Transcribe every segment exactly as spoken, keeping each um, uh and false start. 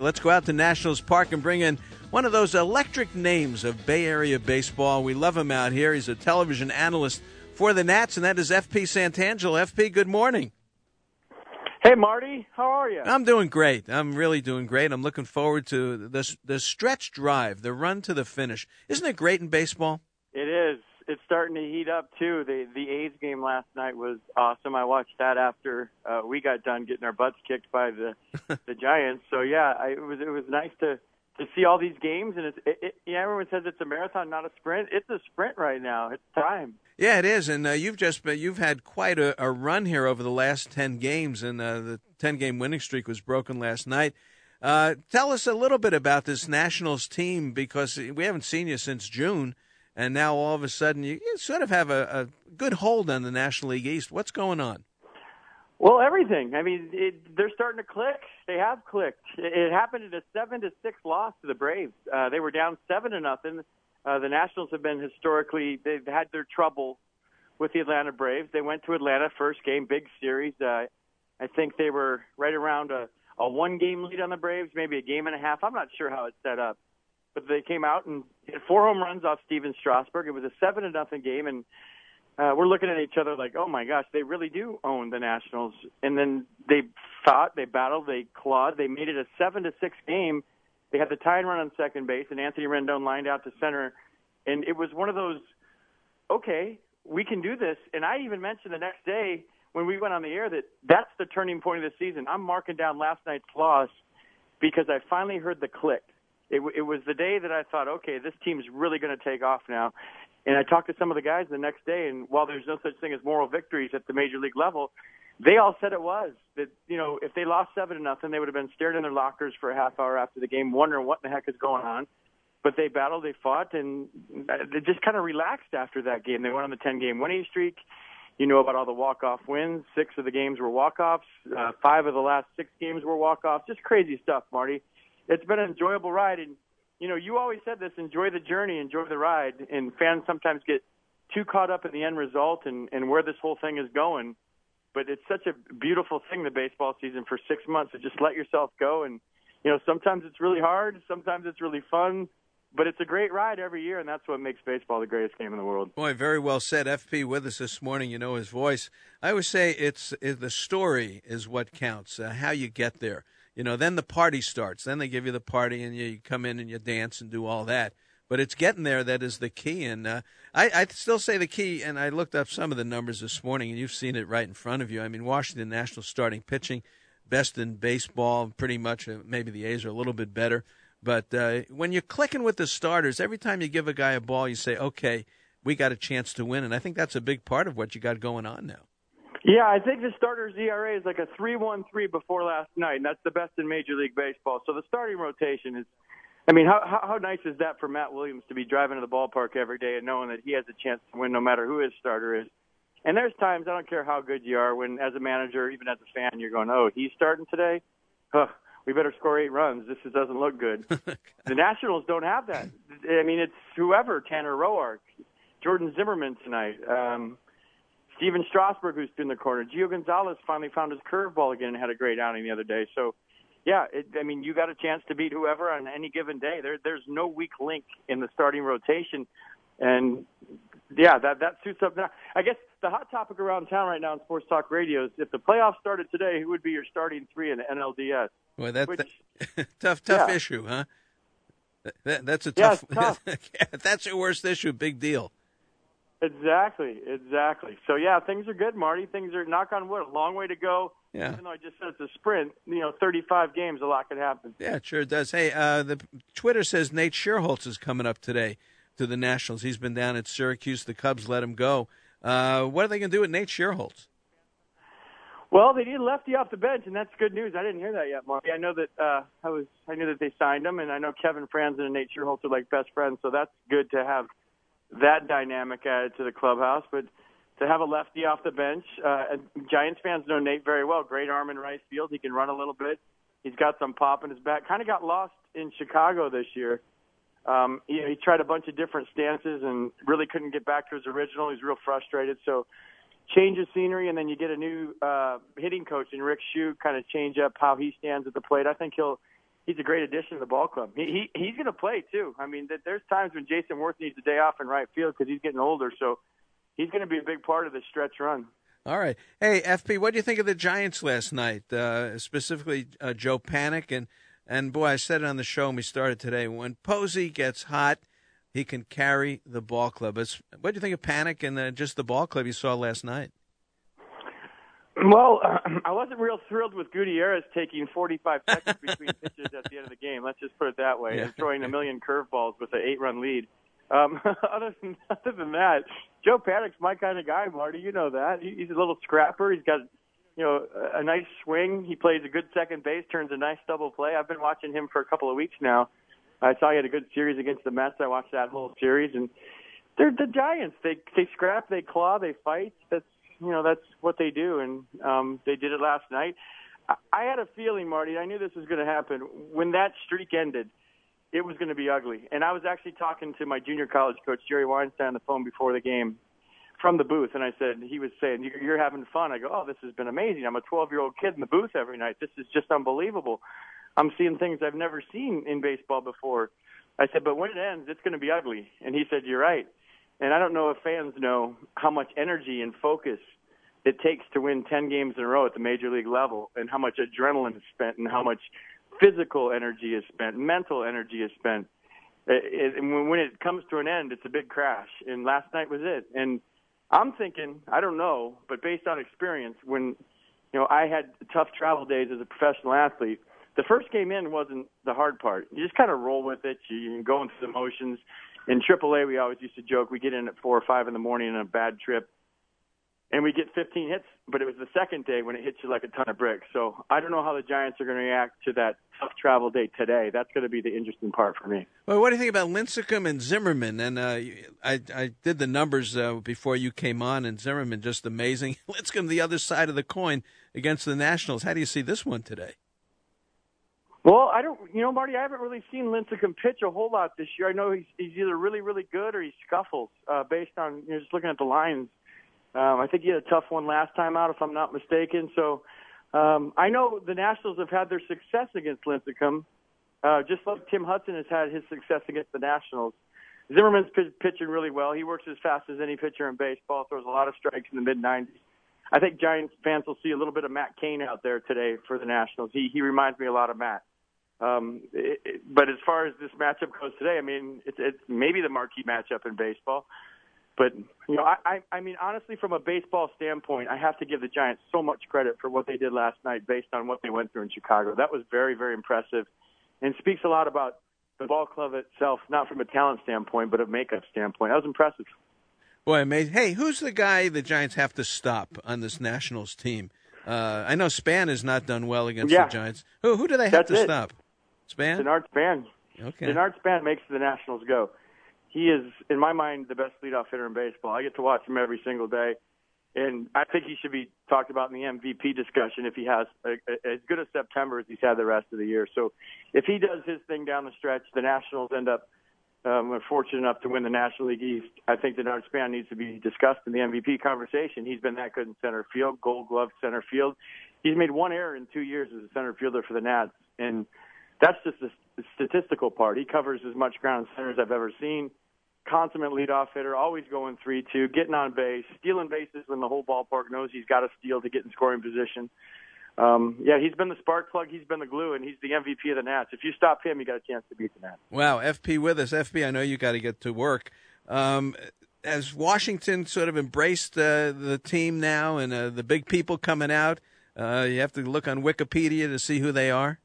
Let's go out to Nationals Park and bring in one of those electric names of Bay Area baseball. We love him out here. He's a television analyst for the Nats, and that is F P Santangelo. F P, good morning. Hey, Marty. How are you? I'm doing great. I'm really doing great. I'm looking forward to the, the stretch drive, the run to the finish. Isn't it great in baseball? It is. It's starting to heat up, too. The the A's game last night was awesome. I watched that after uh, we got done getting our butts kicked by the the Giants. So, yeah, I, it was it was nice to, to see all these games. And it's, it, it, yeah, everyone says it's a marathon, not a sprint. It's a sprint right now. It's time. Yeah, it is. And uh, you've just been, you've had quite a, a run here over the last ten games, and uh, the ten-game winning streak was broken last night. Uh, tell us a little bit about this Nationals team, because we haven't seen you since June. And now all of a sudden you, you sort of have a, a good hold on the National League East. What's going on? Well, everything. I mean, it, they're starting to click. They have clicked. It, it happened in a seven to six loss to the Braves. Uh, they were down seven to nothing. Uh, the Nationals have been historically, they've had their trouble with the Atlanta Braves. They went to Atlanta, first game, big series. Uh, I think they were right around a, a one-game lead on the Braves, maybe a game and a half. I'm not sure how it's set up. But they came out and hit four home runs off Steven Strasburg. It was a seven to nothing game, and uh, we're looking at each other like, oh my gosh, they really do own the Nationals. And then they fought, they battled, they clawed, they made it a seven to six game. They had the tying run on second base, and Anthony Rendon lined out to center, and it was one of those, okay, we can do this. And I even mentioned the next day when we went on the air that that's the turning point of the season. I'm marking down last night's loss because I finally heard the click. It, it was the day that I thought, okay, this team's really going to take off now. And I talked to some of the guys the next day, and while there's no such thing as moral victories at the major league level, they all said it was. That, you know, if they lost seven to nothing, they would have been staring in their lockers for a half hour after the game, wondering what the heck is going on. But they battled, they fought, and they just kind of relaxed after that game. They went on the ten-game winning streak. You know about all the walk-off wins. Six of the games were walk-offs. Uh, five of the last six games were walk-offs. Just crazy stuff, Marty. It's been an enjoyable ride, and, you know, you always said this, enjoy the journey, enjoy the ride, and fans sometimes get too caught up in the end result and, and where this whole thing is going, but it's such a beautiful thing, the baseball season, for six months to just let yourself go, and, you know, sometimes it's really hard, sometimes it's really fun, but it's a great ride every year, and that's what makes baseball the greatest game in the world. Boy, very well said. F P with us this morning, you know his voice. I always say it's it, the story is what counts, uh, how you get there. You know, then the party starts. Then they give you the party, and you, you come in and you dance and do all that. But it's getting there that is the key. And uh, I, I still say the key, and I looked up some of the numbers this morning, and you've seen it right in front of you. I mean, Washington Nationals starting pitching, best in baseball, pretty much. Uh, maybe the A's are a little bit better. But uh, when you're clicking with the starters, every time you give a guy a ball, you say, okay, we got a chance to win. And I think that's a big part of what you got going on now. Yeah, I think the starter's E R A is like a three one three before last night, and that's the best in Major League Baseball. So the starting rotation is, I mean, how, how how nice is that for Matt Williams to be driving to the ballpark every day and knowing that he has a chance to win no matter who his starter is. And there's times, I don't care how good you are, when as a manager, even as a fan, you're going, oh, he's starting today? Huh, we better score eight runs. This just doesn't look good. The Nationals don't have that. I mean, it's whoever, Tanner Roark, Jordan Zimmerman tonight, um, Steven Strasburg, who's in the corner. Gio Gonzalez finally found his curveball again and had a great outing the other day. So, yeah, it, I mean, you got a chance to beat whoever on any given day. There, there's no weak link in the starting rotation. And, yeah, that, that suits up now. I guess the hot topic around town right now in Sports Talk Radio is if the playoffs started today, who would be your starting three in the N L D S? Well, that's Which, that, tough, tough yeah. issue, huh? That, that's a tough, yeah, tough. If that's your worst issue, big deal. Exactly, exactly. So, yeah, things are good, Marty. Things are, knock on wood, a long way to go. Yeah. Even though I just said it's a sprint, you know, thirty-five games, a lot could happen. Yeah, it sure does. Hey, uh, the Twitter says Nate Scherholtz is coming up today to the Nationals. He's been down at Syracuse. The Cubs let him go. Uh, what are they going to do with Nate Scherholtz? Well, they need a lefty off the bench, and that's good news. I didn't hear that yet, Marty. I know that uh, I was. I knew that they signed him, and I know Kevin Franzen and Nate Scherholtz are like best friends, so that's good to have that dynamic added to the clubhouse. But to have a lefty off the bench, uh, and Giants fans know Nate very well. Great arm in right field. He can run a little bit. He's got some pop in his back. Kind of got lost in Chicago this year. Um, he, he tried a bunch of different stances and really couldn't get back to his original. He's real frustrated. So change of scenery, and then you get a new uh, hitting coach in Rick Shue, kind of change up how he stands at the plate. I think he'll he's a great addition to the ball club. He, he He's going to play, too. I mean, there's times when Jason Worth needs a day off in right field because he's getting older, so he's going to be a big part of the stretch run. All right. Hey, F P, what do you think of the Giants last night, uh, specifically uh, Joe Panik? And, and, boy, I said it on the show when we started today. When Posey gets hot, he can carry the ball club. It's, what do you think of Panik and uh, just the ball club you saw last night? Well, uh, I wasn't real thrilled with Gutierrez taking forty-five seconds between pitches at the end of the game. Let's just put it that way. Yeah. And throwing a million curveballs with an eight-run lead. Um, other than other than that, Joe Panik's my kind of guy, Marty. You know that. He, he's a little scrapper. He's got, you know, a, a nice swing. He plays a good second base, turns a nice double play. I've been watching him for a couple of weeks now. I saw he had a good series against the Mets. I watched that whole series, and they're the Giants. They they scrap, they claw, they fight. That's You know, that's what they do, and um, they did it last night. I, I had a feeling, Marty, I knew this was going to happen. When that streak ended, it was going to be ugly. And I was actually talking to my junior college coach, Jerry Weinstein, on the phone before the game from the booth, and I said, he was saying, you're having fun. I go, oh, this has been amazing. I'm a twelve-year-old kid in the booth every night. This is just unbelievable. I'm seeing things I've never seen in baseball before. I said, but when it ends, it's going to be ugly. And he said, you're right. And I don't know if fans know how much energy and focus it takes to win ten games in a row at the major league level, and how much adrenaline is spent, and how much physical energy is spent, mental energy is spent. And when it comes to an end, it's a big crash. And last night was it. And I'm thinking, I don't know, but based on experience, when you know I had tough travel days as a professional athlete, the first game in wasn't the hard part. You just kind of roll with it. You go into the motions. In triple A, we always used to joke, we get in at four or five in the morning on a bad trip, and we get fifteen hits, but it was the second day when it hits you like a ton of bricks. So I don't know how the Giants are going to react to that tough travel day today. That's going to be the interesting part for me. Well, what do you think about Lincecum and Zimmerman? And uh, I, I did the numbers uh, before you came on, and Zimmerman just amazing. Lincecum the other side of the coin against the Nationals. How do you see this one today? Well, I don't, you know, Marty, I haven't really seen Lincecum pitch a whole lot this year. I know he's, he's either really, really good or he scuffles uh, based on, you know, just looking at the lines. Um, I think he had a tough one last time out, if I'm not mistaken. So um, I know the Nationals have had their success against Lincecum, uh, just like Tim Hudson has had his success against the Nationals. Zimmerman's p- pitching really well. He works as fast as any pitcher in baseball, throws a lot of strikes in the mid nineties. I think Giants fans will see a little bit of Matt Cain out there today for the Nationals. He he reminds me a lot of Matt. Um, it, it, but as far as this matchup goes today, I mean, it's, it's maybe the marquee matchup in baseball. But, you know, I, I, I mean, honestly, from a baseball standpoint, I have to give the Giants so much credit for what they did last night based on what they went through in Chicago. That was very, very impressive and speaks a lot about the ball club itself, not from a talent standpoint, but a makeup standpoint. That was impressive. Boy, amazing. Hey, who's the guy the Giants have to stop on this Nationals team? Uh, I know Span has not done well against yeah. the Giants. Who, who do they have That's to it. stop? Span? Denard Span. Okay. Denard Span makes the Nationals go. He is, in my mind, the best leadoff hitter in baseball. I get to watch him every single day, and I think he should be talked about in the M V P discussion if he has a, a, as good a September as he's had the rest of the year. So if he does his thing down the stretch, the Nationals end up um, fortunate enough to win the National League East. I think Denard Span needs to be discussed in the M V P conversation. He's been that good in center field, Gold Glove center field. He's made one error in two years as a center fielder for the Nats, and that's just the statistical part. He covers as much ground center as I've ever seen. Consummate leadoff hitter, always going three two, getting on base, stealing bases when the whole ballpark knows he's got to steal to get in scoring position. Um, yeah, he's been the spark plug, he's been the glue, and he's the M V P of the Nats. If you stop him, you got a chance to beat the Nats. Wow, F P with us. F P, I know you got to get to work. Um, has Washington sort of embraced uh, the team now and uh, the big people coming out? Uh, you have to look on Wikipedia to see who they are?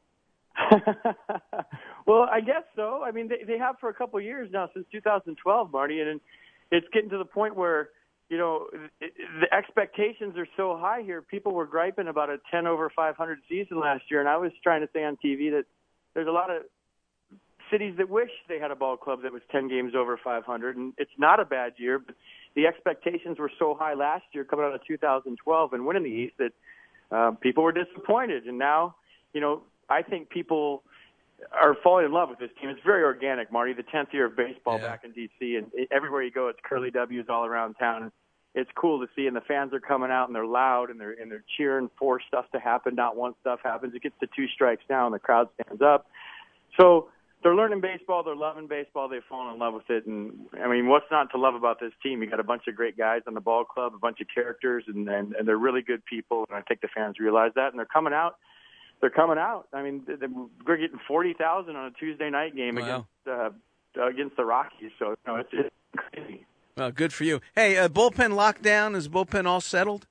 Well, I guess so. I mean, they, they have for a couple of years now, since two thousand twelve, Marty, and it's getting to the point where, you know, it, the expectations are so high here. People were griping about a ten over five hundred season last year, and I was trying to say on T V that there's a lot of cities that wish they had a ball club that was ten games over five hundred, and it's not a bad year, but the expectations were so high last year coming out of two thousand twelve and winning the East that uh, people were disappointed. And now, you know, I think people are falling in love with this team. It's very organic, Marty. The tenth year of baseball yeah. back in D C, and it, everywhere you go, it's curly W's all around town. it's cool to see. And the fans are coming out and they're loud and they're and they're cheering for stuff to happen, not one stuff happens. It gets to two strikes now and the crowd stands up. So they're learning baseball. They're loving baseball. They've fallen in love with it. And, I mean, what's not to love about this team? You got a bunch of great guys on the ball club, a bunch of characters, and, and, and they're really good people. And I think the fans realize that. And they're coming out. They're coming out. I mean, we're getting forty thousand on a Tuesday night game wow. against uh, against the Rockies. So, you know, it's, it's crazy. Well, good for you. Hey, uh, bullpen lockdown. Is bullpen all settled?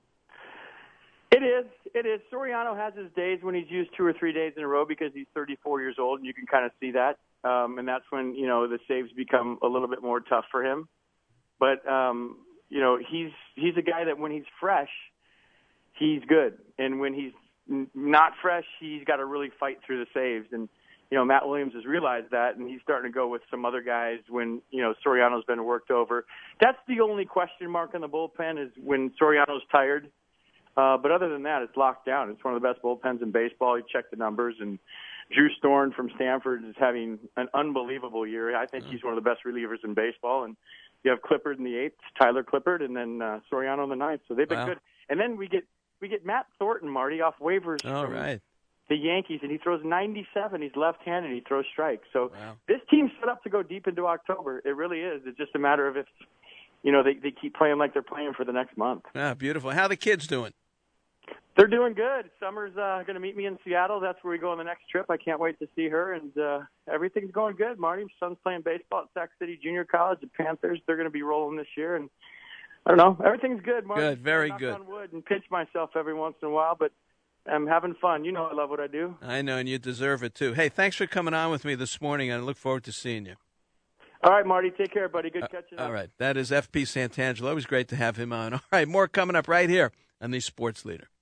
It is. It is. Soriano has his days when he's used two or three days in a row because he's thirty-four years old, and you can kind of see that. Um, and that's when, you know, the saves become a little bit more tough for him. But, um, you know, he's he's a guy that when he's fresh, he's good. And when he's not fresh, he's got to really fight through the saves. And, you know, Matt Williams has realized that, and he's starting to go with some other guys when, you know, Soriano's been worked over. That's the only question mark in the bullpen is when Soriano's tired. Uh, but other than that, it's locked down. It's one of the best bullpens in baseball. You check the numbers, and Drew Storn from Stanford is having an unbelievable year. I think he's one of the best relievers in baseball. And you have Clippard in the eighth, Tyler Clippard, and then uh, Soriano in the ninth. So they've been wow. good. And then we get we get Matt Thornton, Marty, off waivers All from right. the Yankees, and he throws ninety-seven. He's left-handed. He throws strikes. So wow. this team's set up to go deep into October. It really is. It's just a matter of if, you know, they, they keep playing like they're playing for the next month. Ah, beautiful. How are the kids doing? They're doing good. Summer's uh, going to meet me in Seattle. That's where we go on the next trip. I can't wait to see her, and uh, everything's going good. Marty, my son's playing baseball at Sac City Junior College. The Panthers, they're going to be rolling this year, and I don't know. Everything's good, Marty. Good, very knock good. on wood and pinch myself every once in a while, but I'm having fun. You know I love what I do. I know, and you deserve it, too. Hey, thanks for coming on with me this morning, and I look forward to seeing you. All right, Marty. Take care, buddy. Good uh, catching up. All right. That is F P Santangelo. Always great to have him on. All right, more coming up right here on the Sports Leader.